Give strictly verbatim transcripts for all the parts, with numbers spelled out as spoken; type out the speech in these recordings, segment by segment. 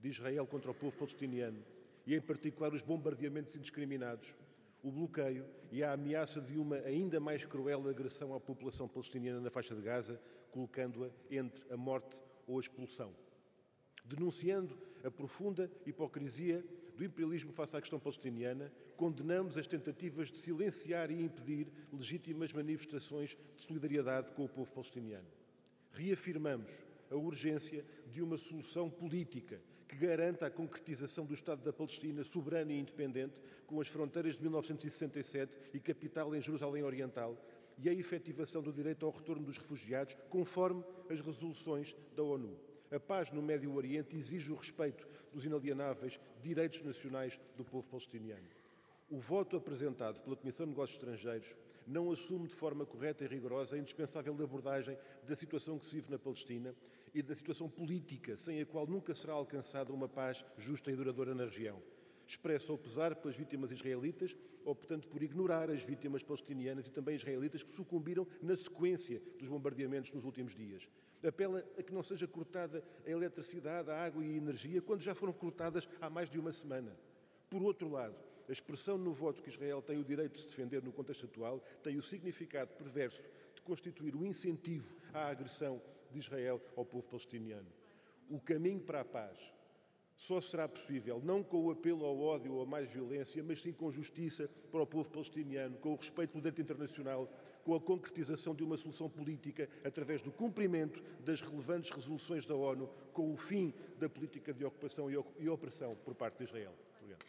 de Israel contra o povo palestiniano e, em particular, os bombardeamentos indiscriminados, o bloqueio e a ameaça de uma ainda mais cruel agressão à população palestiniana na faixa de Gaza, colocando-a entre a morte ou a expulsão. Denunciando a profunda hipocrisia do imperialismo face à questão palestiniana, condenamos as tentativas de silenciar e impedir legítimas manifestações de solidariedade com o povo palestiniano. Reafirmamos a urgência de uma solução política que garanta a concretização do Estado da Palestina soberano e independente, com as fronteiras de mil novecentos e sessenta e sete e capital em Jerusalém Oriental, e a efetivação do direito ao retorno dos refugiados, conforme as resoluções da ONU. A paz no Médio Oriente exige o respeito dos inalienáveis direitos nacionais do povo palestiniano. O voto apresentado pela Comissão de Negócios Estrangeiros não assume de forma correta e rigorosa a indispensável abordagem da situação que se vive na Palestina e da situação política, sem a qual nunca será alcançada uma paz justa e duradoura na região. Expressa o pesar pelas vítimas israelitas, optando por ignorar as vítimas palestinianas e também israelitas que sucumbiram na sequência dos bombardeamentos nos últimos dias. Apela a que não seja cortada a eletricidade, a água e a energia quando já foram cortadas há mais de uma semana. Por outro lado, a expressão no voto que Israel tem o direito de se defender no contexto atual tem o significado perverso de constituir o incentivo à agressão de Israel ao povo palestiniano. O caminho para a paz só será possível não com o apelo ao ódio ou a mais violência, mas sim com justiça para o povo palestiniano, com o respeito pelo direito internacional, com a concretização de uma solução política através do cumprimento das relevantes resoluções da ONU, com o fim da política de ocupação e opressão por parte de Israel. Obrigado.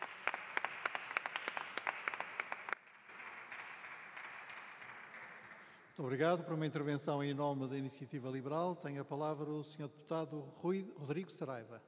Muito obrigado. Para uma intervenção em nome da Iniciativa Liberal, tem a palavra o senhor Deputado Rui Rodrigo Saraiva.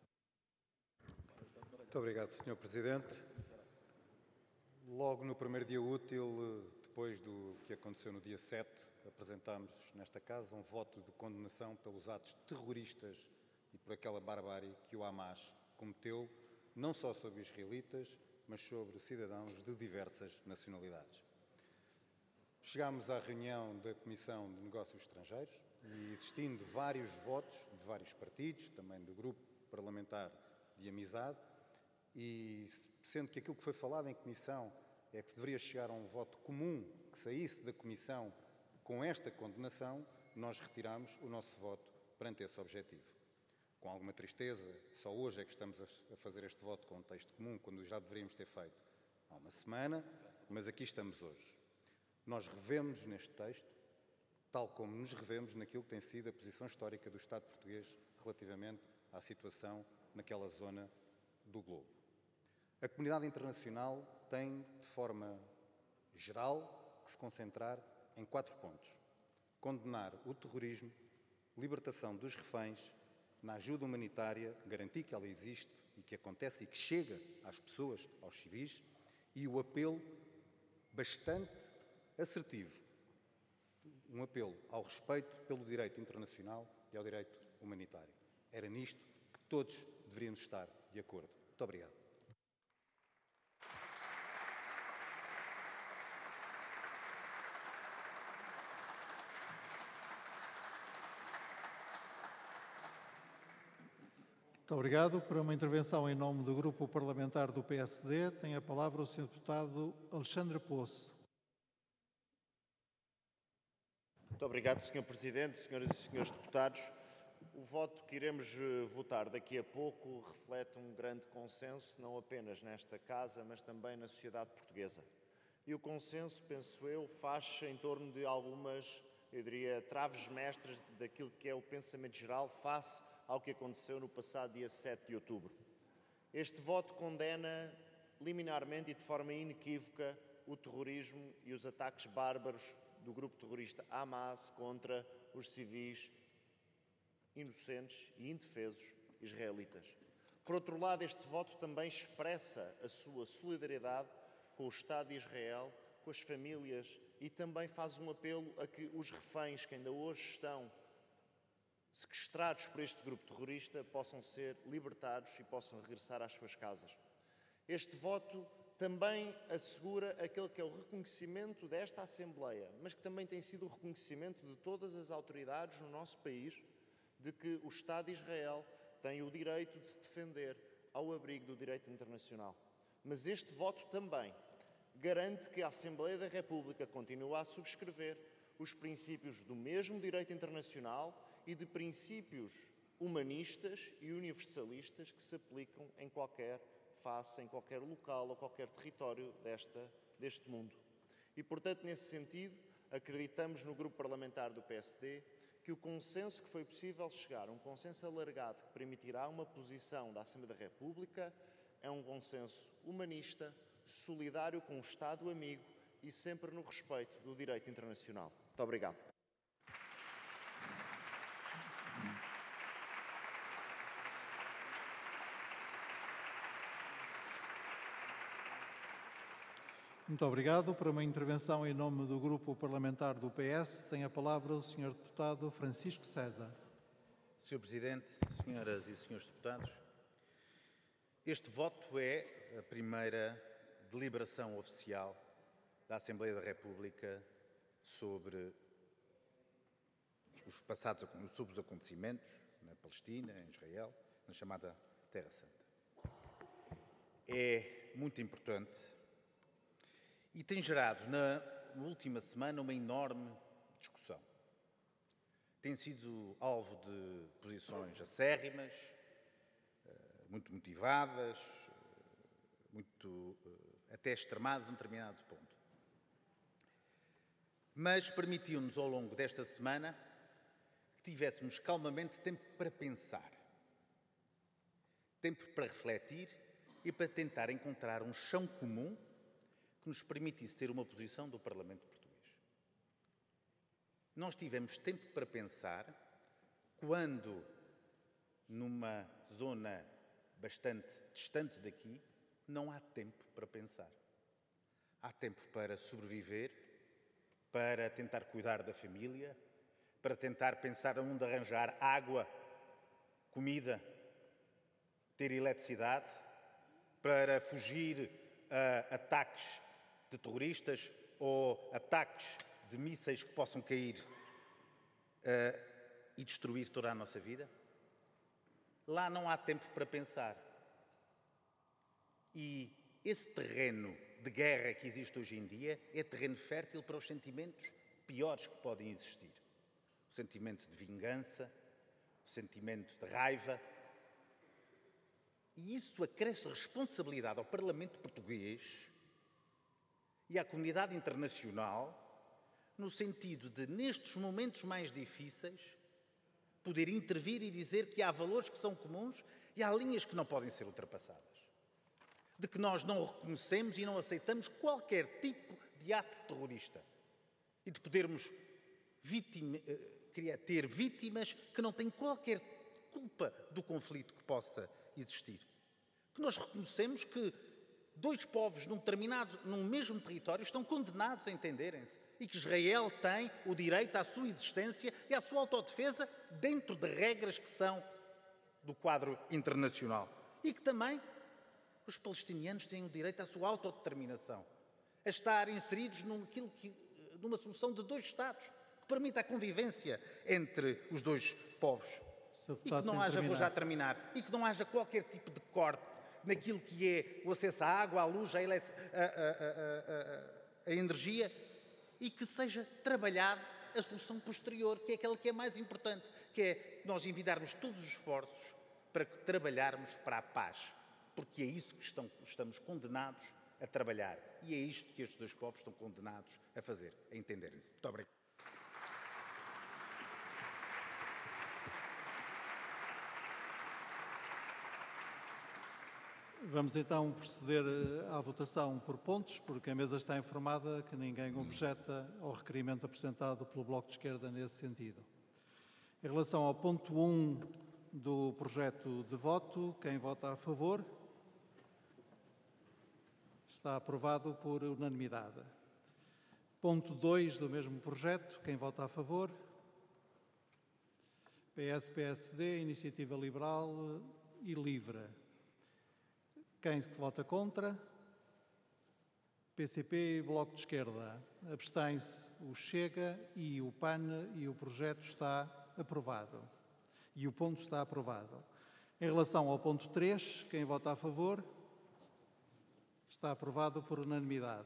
Muito obrigado, senhor Presidente. Logo no primeiro dia útil, depois do que aconteceu no dia sete, apresentámos nesta Casa um voto de condenação pelos atos terroristas e por aquela barbárie que o Hamas cometeu, não só sobre israelitas, mas sobre cidadãos de diversas nacionalidades. Chegámos à reunião da Comissão de Negócios Estrangeiros e, existindo vários votos de vários partidos, também do Grupo Parlamentar de Amizade, e sendo que aquilo que foi falado em Comissão é que se deveria chegar a um voto comum que saísse da Comissão com esta condenação, nós retiramos o nosso voto perante esse objetivo. Com alguma tristeza, só hoje é que estamos a fazer este voto com um texto comum, quando já deveríamos ter feito há uma semana, mas aqui estamos hoje. Nós revemos neste texto, tal como nos revemos naquilo que tem sido a posição histórica do Estado português relativamente à situação naquela zona do globo. A comunidade internacional tem, de forma geral, que se concentrar em quatro pontos: condenar o terrorismo, libertação dos reféns, na ajuda humanitária, garantir que ela existe e que acontece e que chega às pessoas, aos civis, e o apelo bastante assertivo, um apelo ao respeito pelo direito internacional e ao direito humanitário. Era nisto que todos deveríamos estar de acordo. Muito obrigado. Muito obrigado. Para uma intervenção em nome do Grupo Parlamentar do P S D, tem a palavra o senhor Deputado Alexandre Poço. Muito obrigado, senhor Presidente, senhoras e senhores deputados. O voto que iremos votar daqui a pouco reflete um grande consenso, não apenas nesta Casa, mas também na sociedade portuguesa. E o consenso, penso eu, faz-se em torno de algumas, eu diria, traves mestras daquilo que é o pensamento geral face ao que aconteceu no passado dia sete de outubro. Este voto condena liminarmente e de forma inequívoca o terrorismo e os ataques bárbaros do grupo terrorista Hamas contra os civis inocentes e indefesos israelitas. Por outro lado, este voto também expressa a sua solidariedade com o Estado de Israel, com as famílias, e também faz um apelo a que os reféns que ainda hoje estão sequestrados por este grupo terrorista possam ser libertados e possam regressar às suas casas. Este voto também assegura aquele que é o reconhecimento desta Assembleia, mas que também tem sido o reconhecimento de todas as autoridades no nosso país, de que o Estado de Israel tem o direito de se defender ao abrigo do direito internacional. Mas este voto também garante que a Assembleia da República continua a subscrever os princípios do mesmo direito internacional e de princípios humanistas e universalistas que se aplicam em qualquer face, em qualquer local ou qualquer território desta, deste mundo. E, portanto, nesse sentido, acreditamos no grupo parlamentar do P S D que o consenso que foi possível chegar, um consenso alargado que permitirá uma posição da Assembleia da República, é um consenso humanista, solidário com o Estado amigo e sempre no respeito do direito internacional. Muito obrigado. Muito obrigado. Para uma intervenção em nome do Grupo Parlamentar do P S, tem a palavra o senhor Deputado Francisco César. senhor Presidente, senhoras e senhores deputados, este voto é a primeira deliberação oficial da Assembleia da República sobre os passados, sobre os acontecimentos na Palestina, em Israel, na chamada Terra Santa. É muito importante e tem gerado na última semana uma enorme discussão. Tem sido alvo de posições acérrimas, muito motivadas, muito até extremadas a um determinado ponto. Mas permitiu-nos ao longo desta semana que tivéssemos calmamente tempo para pensar, tempo para refletir e para tentar encontrar um chão comum que nos permitisse ter uma posição do Parlamento português. Nós tivemos tempo para pensar quando, numa zona bastante distante daqui, não há tempo para pensar. Há tempo para sobreviver, para tentar cuidar da família, para tentar pensar onde arranjar água, comida, ter eletricidade, para fugir a ataques de terroristas ou ataques de mísseis que possam cair uh, e destruir toda a nossa vida. Lá não há tempo para pensar. E esse terreno de guerra que existe hoje em dia é terreno fértil para os sentimentos piores que podem existir. O sentimento de vingança, o sentimento de raiva. E isso acresce responsabilidade ao Parlamento português e à comunidade internacional, no sentido de, nestes momentos mais difíceis, poder intervir e dizer que há valores que são comuns e há linhas que não podem ser ultrapassadas. De que nós não reconhecemos e não aceitamos qualquer tipo de ato terrorista. E de podermos vítima, ter vítimas que não têm qualquer culpa do conflito que possa existir. Que nós reconhecemos que dois povos num determinado, num mesmo território estão condenados a entenderem-se e que Israel tem o direito à sua existência e à sua autodefesa dentro de regras que são do quadro internacional. E que também os palestinianos têm o direito à sua autodeterminação, a estar inseridos num, que, numa solução de dois Estados que permita a convivência entre os dois povos. E que não haja, vou já terminar, e que não haja qualquer tipo de corte naquilo que é o acesso à água, à luz, à, a, a, a, a energia, e que seja trabalhada a solução posterior, que é aquela que é mais importante, que é nós envidarmos todos os esforços para que trabalharmos para a paz, porque é isso que estão, estamos condenados a trabalhar, e é isto que estes dois povos estão condenados a fazer, a entenderem-se. Muito obrigado. Vamos então proceder à votação por pontos, porque a mesa está informada que ninguém objeta ao requerimento apresentado pelo Bloco de Esquerda nesse sentido. Em relação ao ponto um do projeto de voto, quem vota a favor? Está aprovado por unanimidade. Ponto dois do mesmo projeto, quem vota a favor? P S, P S D, Iniciativa Liberal e Livre. Quem vota contra? P C P e Bloco de Esquerda. Abstém-se o Chega e o P A N e o projeto está aprovado. E o ponto está aprovado. Em relação ao ponto três, quem vota a favor? Está aprovado por unanimidade.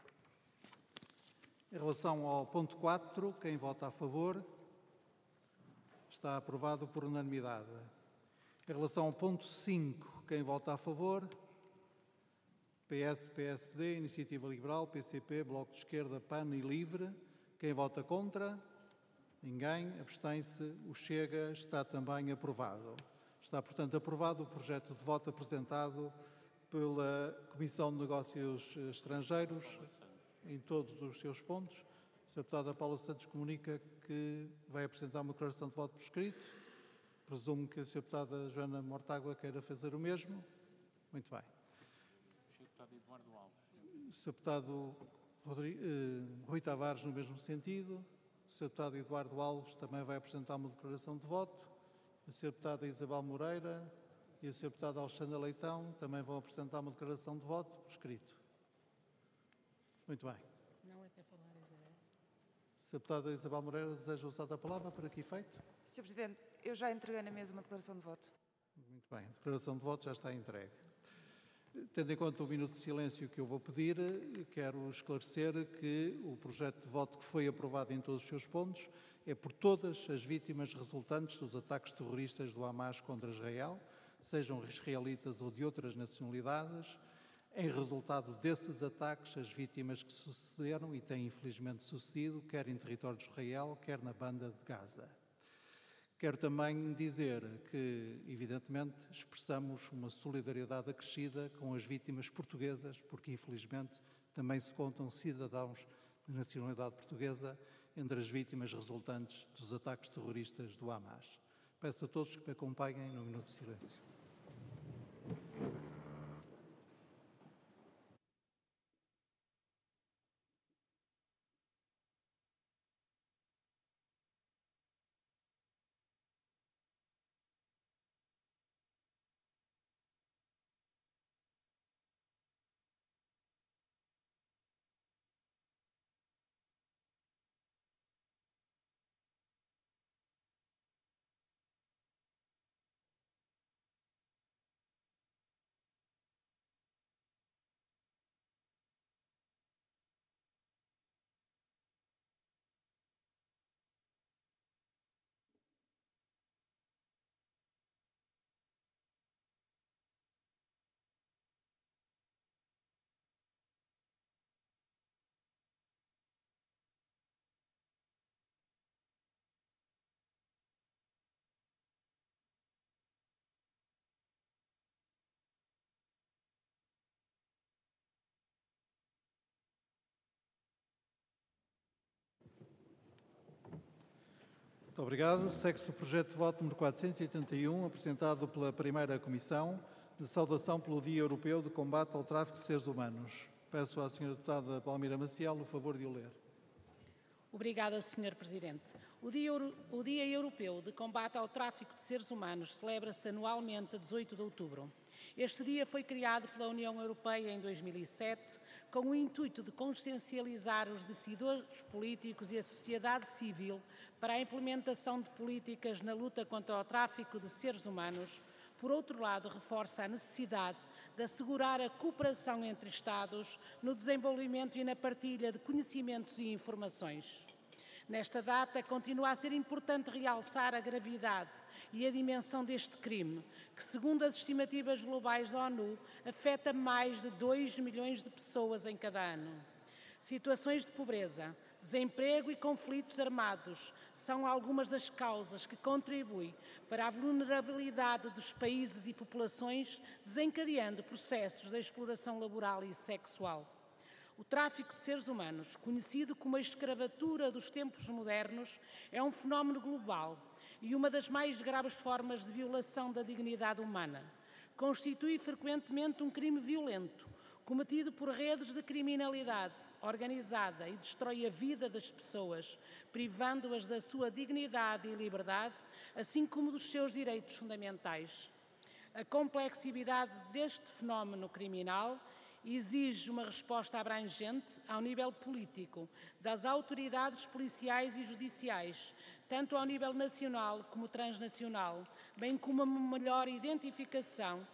Em relação ao ponto quatro, quem vota a favor? Está aprovado por unanimidade. Em relação ao ponto cinco, quem vota a favor? P S, P S D, Iniciativa Liberal, P C P, Bloco de Esquerda, P A N e Livre. Quem vota contra? Ninguém. Abstém-se. O Chega está também aprovado. Está, portanto, aprovado o projeto de voto apresentado pela Comissão de Negócios Estrangeiros em todos os seus pontos. A deputada Paula Santos comunica que vai apresentar uma declaração de voto por escrito. Presumo que a deputada Joana Mortágua queira fazer o mesmo. Muito bem. O deputado Eduardo Alves. O deputado Rodrigo, eh, Rui Tavares no mesmo sentido. O deputado Eduardo Alves também vai apresentar uma declaração de voto. A deputada Isabel Moreira e a deputada Alexandra Leitão também vão apresentar uma declaração de voto por escrito. Muito bem. Não é para falar, Isabel. A deputada Isabel Moreira deseja usar a palavra para que efeito? senhor Presidente, eu já entreguei na mesa uma declaração de voto. Muito bem, a declaração de voto já está entregue. Tendo em conta o minuto de silêncio que eu vou pedir, quero esclarecer que o projeto de voto que foi aprovado em todos os seus pontos é por todas as vítimas resultantes dos ataques terroristas do Hamas contra Israel, sejam israelitas ou de outras nacionalidades. Em resultado desses ataques, as vítimas que sucederam e têm infelizmente sucedido, quer em território de Israel, quer na banda de Gaza. Quero também dizer que, evidentemente, expressamos uma solidariedade acrescida com as vítimas portuguesas, porque, infelizmente, também se contam cidadãos de nacionalidade portuguesa entre as vítimas resultantes dos ataques terroristas do Hamas. Peço a todos que me acompanhem no minuto de silêncio. Muito obrigado. Segue-se o projeto de voto número quatrocentos e oitenta e um, apresentado pela primeira Comissão, de saudação pelo Dia Europeu de Combate ao Tráfico de Seres Humanos. Peço à senhora deputada Palmira Maciel o favor de o ler. Obrigada, senhor Presidente. O Dia, o Dia Europeu de Combate ao Tráfico de Seres Humanos celebra-se anualmente a dezoito de outubro. Este dia foi criado pela União Europeia em dois mil e sete com o intuito de consciencializar os decisores políticos e a sociedade civil para a implementação de políticas na luta contra o tráfico de seres humanos. Por outro lado, reforça a necessidade de assegurar a cooperação entre Estados no desenvolvimento e na partilha de conhecimentos e informações. Nesta data, continua a ser importante realçar a gravidade e a dimensão deste crime, que, segundo as estimativas globais da ONU, afeta mais de dois milhões de pessoas em cada ano. Situações de pobreza, desemprego e conflitos armados são algumas das causas que contribuem para a vulnerabilidade dos países e populações, desencadeando processos de exploração laboral e sexual. O tráfico de seres humanos, conhecido como a escravatura dos tempos modernos, é um fenómeno global e uma das mais graves formas de violação da dignidade humana. Constitui frequentemente um crime violento, cometido por redes de criminalidade organizada e destrói a vida das pessoas, privando-as da sua dignidade e liberdade, assim como dos seus direitos fundamentais. A complexidade deste fenómeno criminal exige uma resposta abrangente ao nível político, das autoridades policiais e judiciais, tanto ao nível nacional como transnacional, bem como uma melhor identificação